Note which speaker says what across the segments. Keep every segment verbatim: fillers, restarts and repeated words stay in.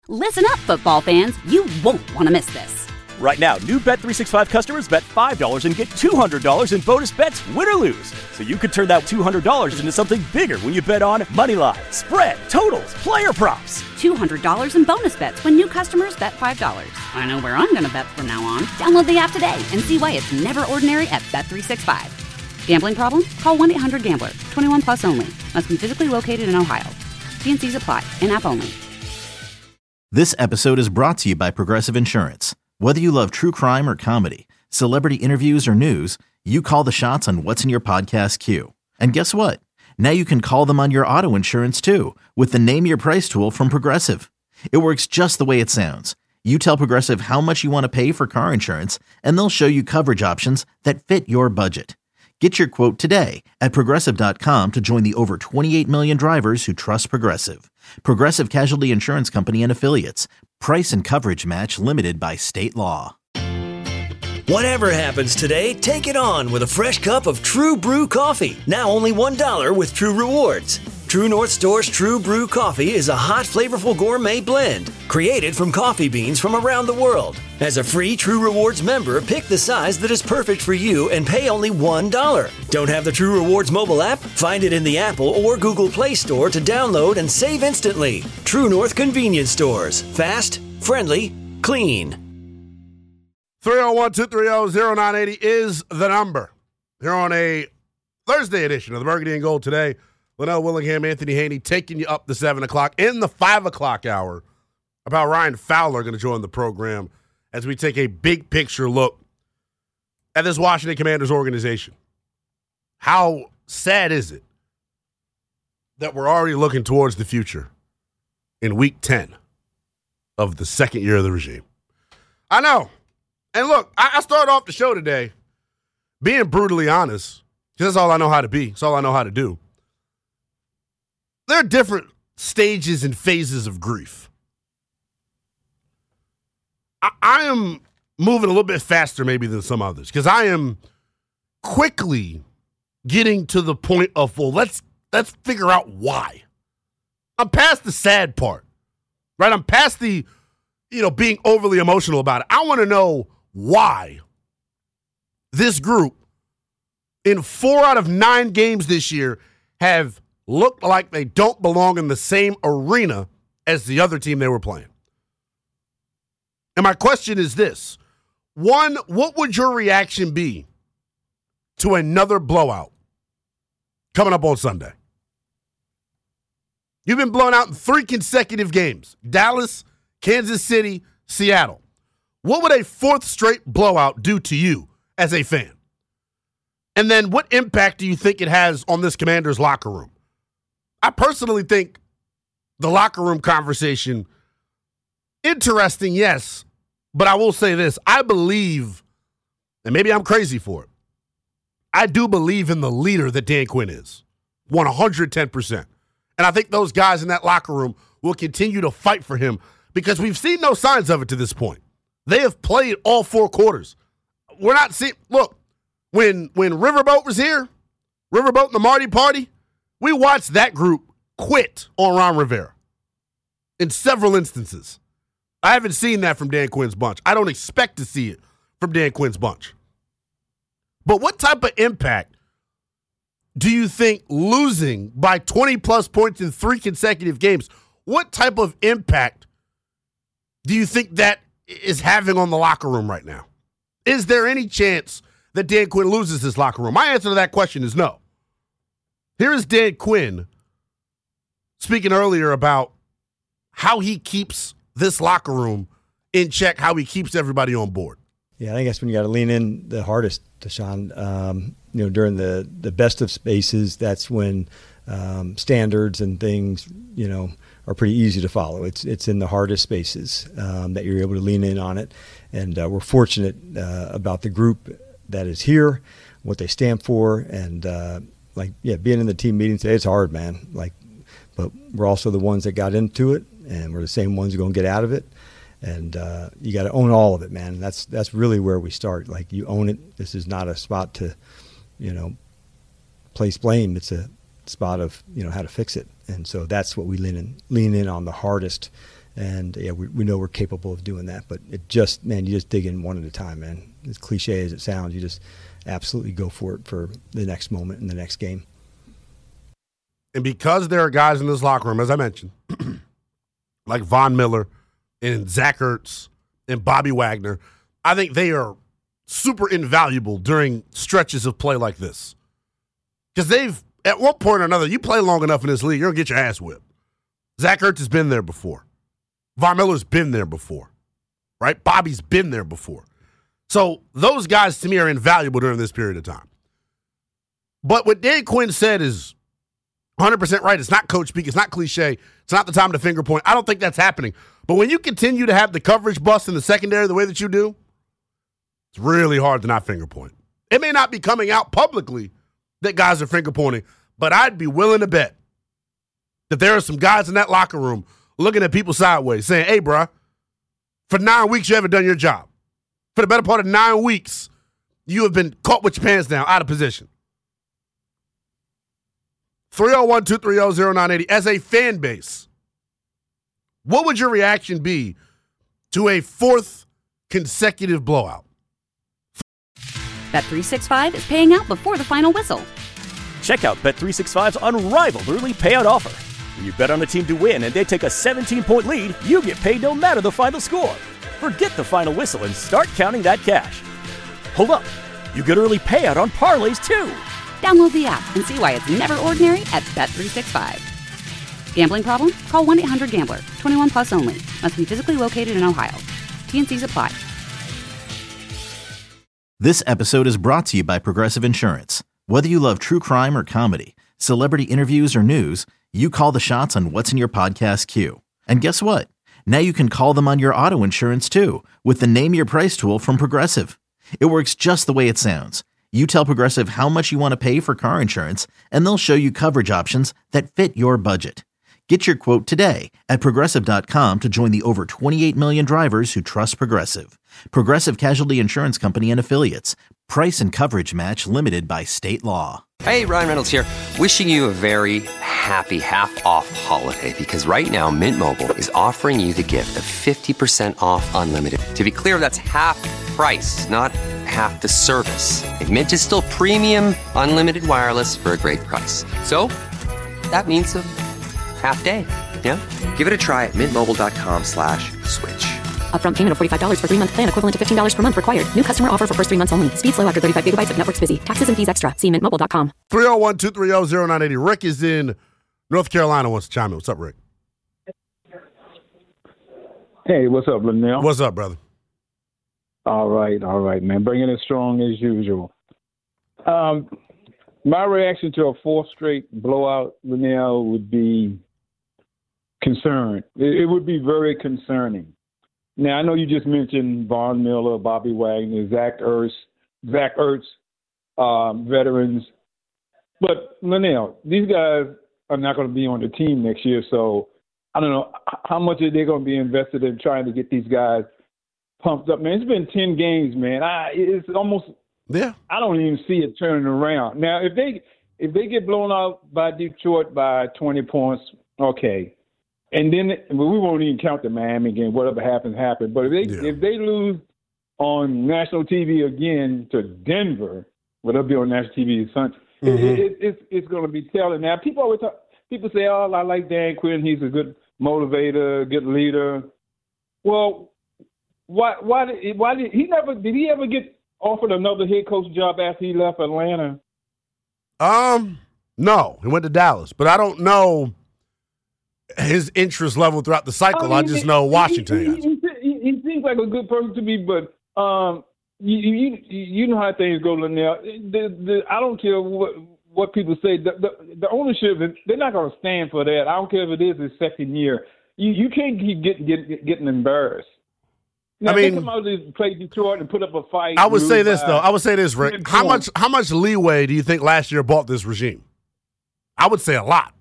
Speaker 1: Listen up, football fans. You won't want to miss this.
Speaker 2: Right now, new Bet three sixty-five customers bet five dollars and get two hundred dollars in bonus bets, win or lose. So you could turn that two hundred dollars into something bigger when you bet on moneyline, spread, totals, player props.
Speaker 1: two hundred dollars in bonus bets when new customers bet five dollars. I know where I'm going to bet from now on. Download the app today and see why it's never ordinary at Bet three sixty-five. Gambling problem? Call one eight hundred gambler. twenty-one plus only. Must be physically located in Ohio. T and C's apply. In-app only.
Speaker 3: This episode is brought to you by Progressive Insurance. Whether you love true crime or comedy, celebrity interviews or news, you call the shots on what's in your podcast queue. And guess what? Now you can call them on your auto insurance too with the Name Your Price tool from Progressive. It works just the way it sounds. You tell Progressive how much you want to pay for car insurance, and they'll show you coverage options that fit your budget. Get your quote today at Progressive dot com to join the over twenty-eight million drivers who trust Progressive. Progressive Casualty Insurance Company and Affiliates. Price and coverage match limited by state law.
Speaker 4: Whatever happens today, take it on with a fresh cup of True Brew coffee. Now only one dollar with True Rewards. True North Store's True Brew coffee is a hot, flavorful gourmet blend created from coffee beans from around the world. As a free True Rewards member, pick the size that is perfect for you and pay only one dollar. Don't have the True Rewards mobile app? Find it in the Apple or Google Play Store to download and save instantly. True North Convenience Stores. Fast, friendly, clean.
Speaker 5: three oh one, two three oh, oh nine eight oh is the number. Here on a Thursday edition of the Burgundy and Gold today. Linnell Willingham, Anthony Haney taking you up to seven o'clock. In the five o'clock hour, about Ryan Fowler going to join the program as we take a big picture look at this Washington Commanders organization. How sad is it that we're already looking towards the future in week ten of the second year of the regime? I know. And look, I, I started off the show today being brutally honest, because that's all I know how to be. That's all I know how to do. There are different stages and phases of grief. I, I am moving a little bit faster maybe than some others, because I am quickly getting to the point of, well, let's let's figure out why. I'm past the sad part, right? I'm past the, you know, being overly emotional about it. I want to know why this group in four out of nine games this year have looked like they don't belong in the same arena as the other team they were playing. And my question is this. One, what would your reaction be to another blowout coming up on Sunday? You've been blown out in three consecutive games. Dallas, Kansas City, Seattle. What would a fourth straight blowout do to you as a fan? And then what impact do you think it has on this Commanders locker room? I personally think the locker room conversation, interesting, yes, but I will say this. I believe, and maybe I'm crazy for it, I do believe in the leader that Dan Quinn is, one hundred ten percent. And I think those guys in that locker room will continue to fight for him because we've seen no signs of it to this point. They have played all four quarters. We're not seeing, look, when, when Riverboat was here, Riverboat and the Marty Party, we watched that group quit on Ron Rivera in several instances. I haven't seen that from Dan Quinn's bunch. I don't expect to see it from Dan Quinn's bunch. But what type of impact do you think losing by twenty-plus points in three consecutive games, what type of impact do you think that is having on the locker room right now? Is there any chance that Dan Quinn loses his locker room? My answer to that question is no. Here is Dan Quinn speaking earlier about how he keeps this locker room in check, how he keeps everybody on board.
Speaker 6: Yeah, I think that's when you got to lean in the hardest, Deshaun. Um, you know, during the, the best of spaces, that's when um, standards and things, you know, are pretty easy to follow. It's it's in the hardest spaces um, that you're able to lean in on it. And uh, we're fortunate uh, about the group that is here, what they stand for, and uh, like, yeah, being in the team meeting today, it's hard, man. Like, but we're also the ones that got into it, and we're the same ones who are going to get out of it. And uh, you got to own all of it, man. That's that's really where we start. Like, you own it. This is not a spot to, you know, place blame. It's a spot of, you know, how to fix it. And so that's what we lean in, lean in on the hardest And yeah, we, we know we're capable of doing that, but it just, man, you just dig in one at a time, man. As cliche as it sounds, you just absolutely go for it for the next moment in the next game.
Speaker 5: And because there are guys in this locker room, as I mentioned, like Von Miller and Zach Ertz and Bobby Wagner, I think they are super invaluable during stretches of play like this. Because they've, at one point or another, you play long enough in this league, you're going to get your ass whipped. Zach Ertz has been there before. Von Miller's been there before, right? Bobby's been there before. So those guys, to me, are invaluable during this period of time. But what Dan Quinn said is one hundred percent right. It's not coach speak. It's not cliche. It's not the time to finger point. I don't think that's happening. But when you continue to have the coverage bust in the secondary the way that you do, it's really hard to not finger point. It may not be coming out publicly that guys are finger pointing, but I'd be willing to bet that there are some guys in that locker room looking at people sideways saying, hey, bruh, for nine weeks you haven't done your job. For the better part of nine weeks, you have been caught with your pants down, out of position. three oh one, two three oh, oh nine eight oh. As a fan base, what would your reaction be to a fourth consecutive blowout?
Speaker 1: Bet three sixty-five is paying out before the final whistle.
Speaker 2: Check out Bet three sixty-five's unrivaled early payout offer. When you bet on a team to win and they take a seventeen-point lead, you get paid no matter the final score. Forget the final whistle and start counting that cash. Hold up. You get early payout on parlays, too.
Speaker 1: Download the app and see why it's never ordinary at Bet three sixty-five. Gambling problem? Call one eight hundred gambler. twenty-one plus only. Must be physically located in Ohio. T N Cs apply.
Speaker 3: This episode is brought to you by Progressive Insurance. Whether you love true crime or comedy, celebrity interviews or news, you call the shots on what's in your podcast queue. And guess what? Now you can call them on your auto insurance too with the Name Your Price tool from Progressive. It works just the way it sounds. You tell Progressive how much you want to pay for car insurance, and they'll show you coverage options that fit your budget. Get your quote today at Progressive dot com to join the over twenty-eight million drivers who trust Progressive. Progressive Casualty Insurance Company and Affiliates. Price and coverage match limited by state law.
Speaker 7: Hey, Ryan Reynolds here. Wishing you a very happy half-off holiday because right now Mint Mobile is offering you the gift of fifty percent off unlimited. To be clear, that's half price, not half the service. And Mint is still premium unlimited wireless for a great price. So that means a half day, yeah? Give it a try at mintmobile.com slash switch.
Speaker 8: Upfront payment of forty-five dollars for three-month plan equivalent to fifteen dollars per month required. New customer offer for first three months only. Speed slow after thirty-five gigabytes if network's busy. Taxes and fees extra. See mint mobile dot com.
Speaker 5: three oh one, two three oh, oh nine eight oh. Rick is in North Carolina, wants to chime in. What's up, Rick?
Speaker 9: Hey, what's up, Linnell?
Speaker 5: What's up, brother?
Speaker 9: All right, all right, man. Bringing it strong as usual. Um, my reaction to a fourth straight blowout, Linnell, would be concerned. It, it would be very concerning. Now, I know you just mentioned Von Miller, Bobby Wagner, Zach Ertz, Zach Ertz, um, veterans. But, Linnell, these guys are not going to be on the team next year, so I don't know how much are they going to be invested in trying to get these guys pumped up. Man, it's been ten games, man. I, it's almost yeah. I don't even see it turning around. Now, if they if they get blown out by Detroit by twenty points, okay. And then well, we won't even count the Miami game. Whatever happens, happens. But if they yeah. if they lose on national T V again to Denver, well, they'll be on national T V Sunday. Mm-hmm. It, it, it's it's going to be telling. Now, people always talk, people say, "Oh, I like Dan Quinn. He's a good motivator, good leader." Well, why why did why did he never did he ever get offered another head coach job after he left Atlanta?
Speaker 5: Um, no, he went to Dallas, but I don't know his interest level throughout the cycle. I, mean, I just know Washington. He, he, he, he seems like a good person to me, but um, you, you you know how things go, Linnell. The, the, I don't care what what people say. The, the, the ownership, they're not going to stand for that. I don't care if it is his second year. You you can't keep getting get, getting embarrassed. Now, I mean, they come out to play Detroit and put up a fight. I would say this though. I would say this, Rick. How much how much leeway do you think last year bought this regime? I would say a lot.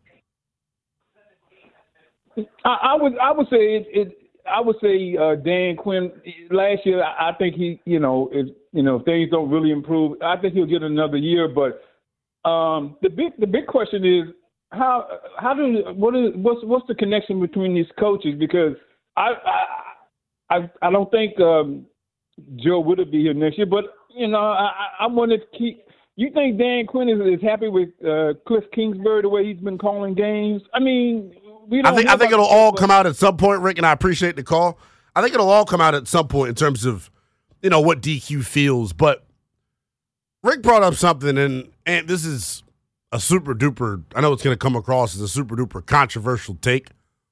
Speaker 9: I, I would I would say it. it I would say uh, Dan Quinn last year. I, I think he, you know, if you know if things don't really improve, I think he'll get another year. But um, the big the big question is how how do what is what's what's the connection between these coaches? Because I I I, I don't think um, Joe would be here next year, but you know, I I want to keep. You think Dan Quinn is, is happy with uh, Cliff Kingsbury the way he's been calling games? I mean, we don't.
Speaker 5: I think I think it'll all come out at some point, Rick, and I appreciate the call. I think it'll all come out at some point in terms of, you know, what D Q feels. But Rick brought up something, and and this is a super duper. I know it's going to come across as a super duper controversial take.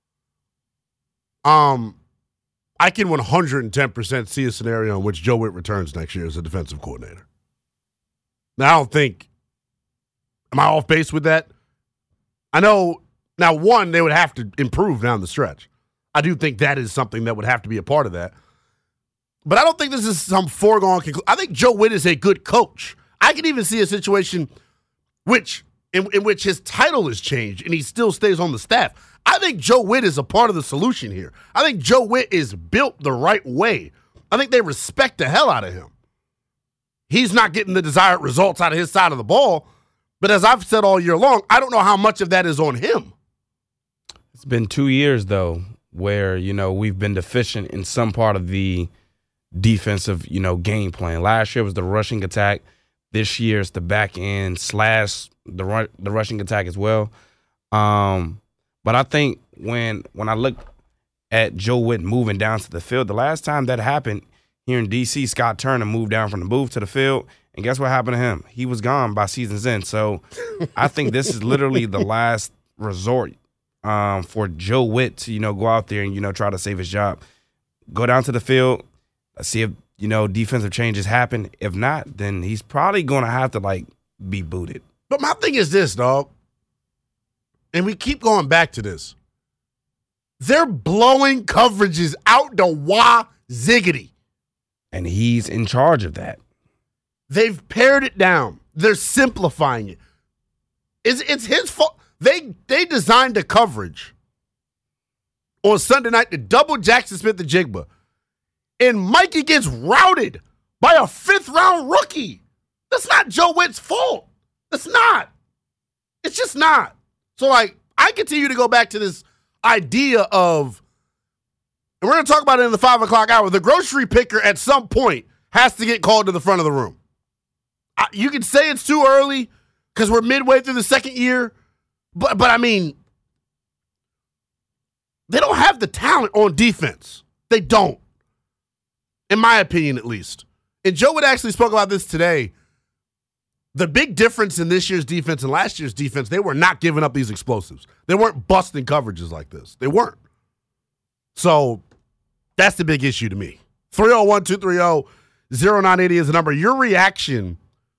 Speaker 5: Um, I can one hundred ten percent see a scenario in which Joe Witt returns next year as a defensive coordinator. Now, I don't think, am I off base with that? I know, now, one, they would have to improve down the stretch. I do think that is something that would have to be a part of that. But I don't think this is some foregone conclusion. I think Joe Witt is a good coach. I can even see a situation which in, in which his title is changed and he still stays on the staff. I think Joe Witt is a part of the solution here. I think Joe Witt is built the right way. I think they respect the hell out of him. He's not getting the desired results out of his side of the ball. But as I've said all year long, I don't know how much of that is on him.
Speaker 10: It's been two years, though, where, you know, we've been deficient in some part of the defensive, you know, game plan. Last year was the rushing attack. This year it's the back end slash the run, the rushing attack as well. Um, but I think when when I look at Joe Witt moving down to the field, the last time that happened here in D C, Scott Turner moved down from the booth to the field, and guess what happened to him? He was gone by season's end. So I think this is literally the last resort um, for Joe Witt to, you know, go out there and, you know, try to save his job. Go down to the field, see if, you know, defensive changes happen. If not, then he's probably going to have to, like, be booted.
Speaker 5: But my thing is this, dog, and we keep going back to this. They're blowing coverages out the wah ziggity.
Speaker 10: And he's in charge of that.
Speaker 5: They've pared it down. They're simplifying it. It's, it's his fault. They they designed the coverage on Sunday night to double Jackson Smith-Njigba. And Mikey gets routed by a fifth-round rookie. That's not Joe Witt's fault. That's not. It's just not. So, like, I continue to go back to this idea of, and we're going to talk about it in the five o'clock hour, the grocery picker at some point has to get called to the front of the room. I, you can say it's too early because we're midway through the second year, but but I mean, they don't have the talent on defense. They don't, in my opinion at least. And Joe Witt actually spoke about this today. The big difference in this year's defense and last year's defense, they were not giving up these explosives. They weren't busting coverages like this. They weren't. So that's the big issue to me. three oh one, two three oh, oh nine eight oh is the number. Your reaction,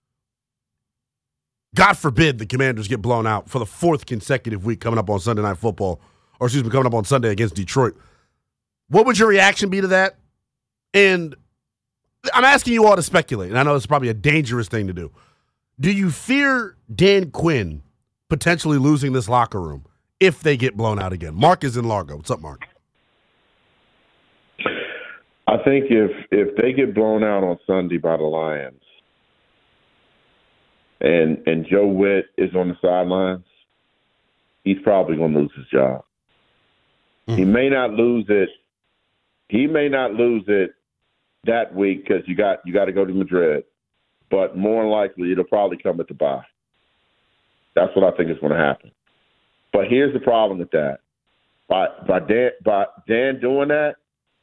Speaker 5: God forbid the Commanders get blown out for the fourth consecutive week coming up on Sunday Night Football, or excuse me, coming up on Sunday against Detroit. What would your reaction be to that? And I'm asking you all to speculate, and I know it's probably a dangerous thing to do. Do you fear Dan Quinn potentially losing this locker room if they get blown out again? Mark is in Largo. What's up, Mark?
Speaker 11: I think if if they get blown out on Sunday by the Lions and and Joe Witt is on the sidelines, he's probably going to lose his job. Mm-hmm. He may not lose it. He may not lose it that week because you got you got to go to Madrid, but more likely it'll probably come at the bye. That's what I think is going to happen. But here's the problem with that: by by Dan by Dan doing that,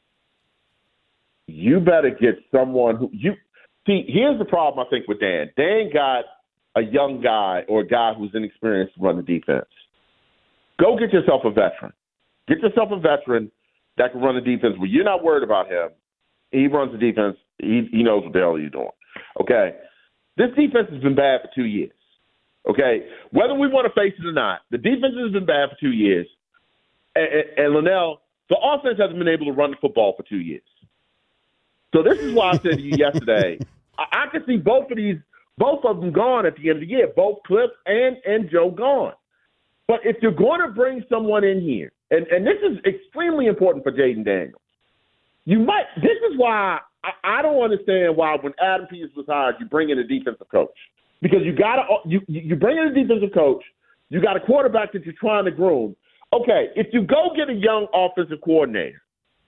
Speaker 11: you better get someone who you see. Here's the problem I think with Dan. Dan got a young guy or a guy who's inexperienced to run the defense. Go get yourself a veteran. Get yourself a veteran that can run the defense where you're not worried about him. He runs the defense. He, he knows what the hell he's doing. Okay? This defense has been bad for two years. Okay? Whether we want to face it or not, the defense has been bad for two years. And, and, and Linnell, the offense hasn't been able to run the football for two years. So this is why I said to you yesterday, I, I can see both of these, both of them gone at the end of the year, both Cliff and, and Joe gone. But if you're going to bring someone in here, and, and this is extremely important for Jayden Daniels, you might. This is why I, I don't understand why when Adam Pease was hired, you bring in a defensive coach, because you got to you you bring in a defensive coach, you got a quarterback that you're trying to groom. Okay, if you go get a young offensive coordinator,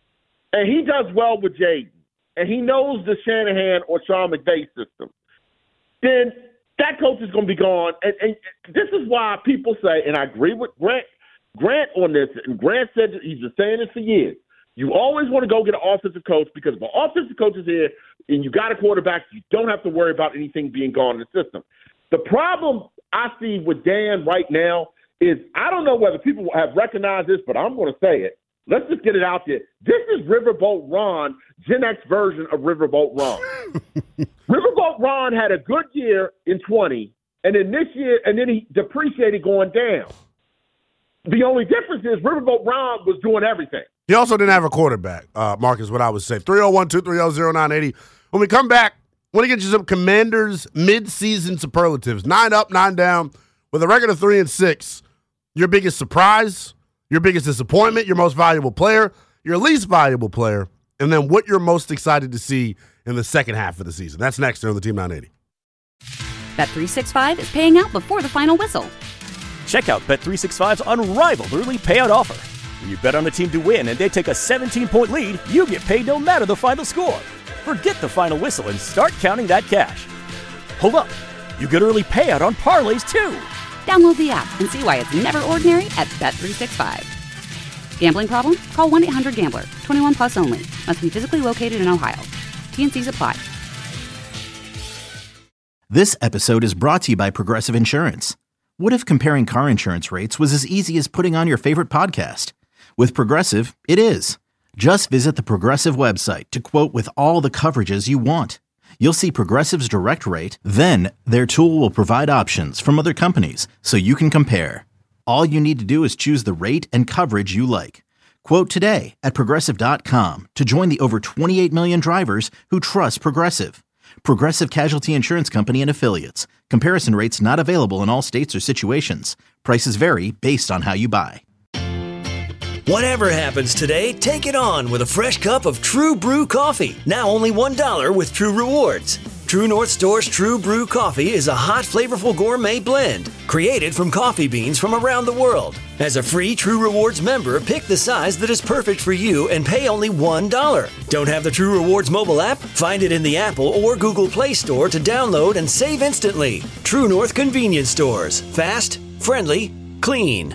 Speaker 11: and he does well with Jaden, and he knows the Shanahan or Sean McVay system, then that coach is going to be gone. And, and this is why people say, and I agree with Grant, Grant on this, and Grant said he's been saying this for years, you always want to go get an offensive coach because if an offensive coach is here and you got a quarterback, you don't have to worry about anything being gone in the system. The problem I see with Dan right now is I don't know whether people have recognized this, but I'm going to say it. Let's just get it out there. This is Riverboat Ron, Gen X version of Riverboat Ron. Riverboat Ron had a good year in twenty, and then this year, and then he depreciated going down. The only difference is Riverboat Ron was doing everything.
Speaker 5: He also didn't have a quarterback, uh, Mark, is what I would say. three oh one, two three oh, oh nine eight oh. When we come back, I want to get you some Commanders mid-season superlatives. Nine up, nine down, with a record of three and six. Your biggest surprise, your biggest disappointment, your most valuable player, your least valuable player, and then what you're most excited to see in the second half of the season. That's next here on the Team nine eighty.
Speaker 1: Bet three sixty-five is paying out before the final whistle.
Speaker 2: Check out Bet three sixty-five's unrivaled early payout offer. When you bet on a team to win and they take a seventeen-point lead, you get paid no matter the final score. Forget the final whistle and start counting that cash. Hold up. You get early payout on parlays, too.
Speaker 1: Download the app and see why it's never ordinary at Bet three sixty-five. Gambling problem? Call one eight hundred gambler. twenty-one plus only. Must be physically located in Ohio. T N Cs apply.
Speaker 3: This episode is brought to you by Progressive Insurance. What if comparing car insurance rates was as easy as putting on your favorite podcast? With Progressive, it is. Just visit the Progressive website to quote with all the coverages you want. You'll see Progressive's direct rate, then their tool will provide options from other companies so you can compare. All you need to do is choose the rate and coverage you like. Quote today at Progressive dot com to join the over twenty-eight million drivers who trust Progressive. Progressive Casualty Insurance Company and Affiliates. Comparison rates not available in all states or situations. Prices vary based on how you buy.
Speaker 4: Whatever happens today, take it on with a fresh cup of True Brew coffee. Now only one dollar with True Rewards. True North Store's True Brew coffee is a hot, flavorful gourmet blend created from coffee beans from around the world. As a free True Rewards member, pick the size that is perfect for you and pay only one dollar. Don't have the True Rewards mobile app? Find it in the Apple or Google Play Store to download and save instantly. True North Convenience Stores. Fast, friendly, clean.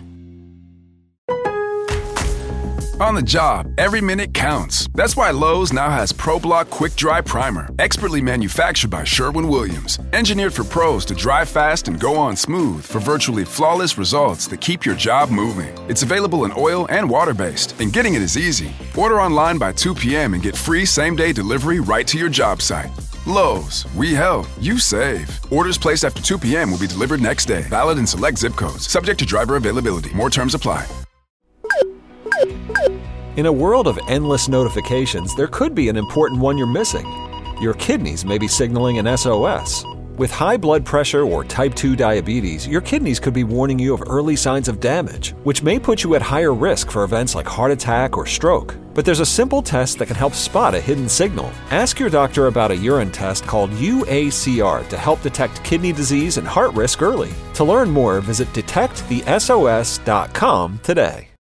Speaker 12: On the job, every minute counts. That's why Lowe's now has ProBlock Quick Dry Primer, expertly manufactured by Sherwin-Williams. Engineered for pros to dry fast and go on smooth for virtually flawless results that keep your job moving. It's available in oil and water-based, and getting it is easy. Order online by two p.m. and get free same-day delivery right to your job site. Lowe's, we help, you save. Orders placed after two p.m. will be delivered next day. Valid in select zip codes. Subject to driver availability. More terms apply.
Speaker 13: In a world of endless notifications, there could be an important one you're missing. Your kidneys may be signaling an S O S. With high blood pressure or type two diabetes, your kidneys could be warning you of early signs of damage, which may put you at higher risk for events like heart attack or stroke. But there's a simple test that can help spot a hidden signal. Ask your doctor about a urine test called U A C R to help detect kidney disease and heart risk early. To learn more, visit detect the S O S dot com today.